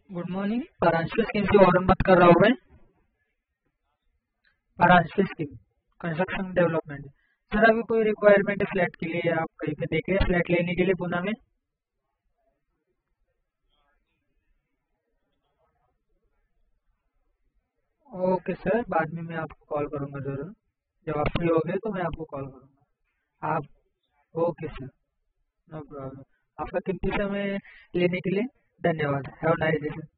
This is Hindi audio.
Good morning. परांजपे स्कीम से वारन बात कर रहा हूँ मैं। Paranjape scheme construction development. Sir अभी कोई रिक्वायरमेंट है फ्लैट के लिए? आप कहीं पे देखे हैं फ्लैट लेने के लिए पुणे में? ओके सर, बाद में मैं आपको कॉल करूँगा ज़रूर। जब आप फ्री हो गए तो मैं आपको कॉल करूँगा। आप ओके सर, नो प्रॉब्लम। आपका कीमती समय लेने के लिए धन्यवाद। Have nice day sir.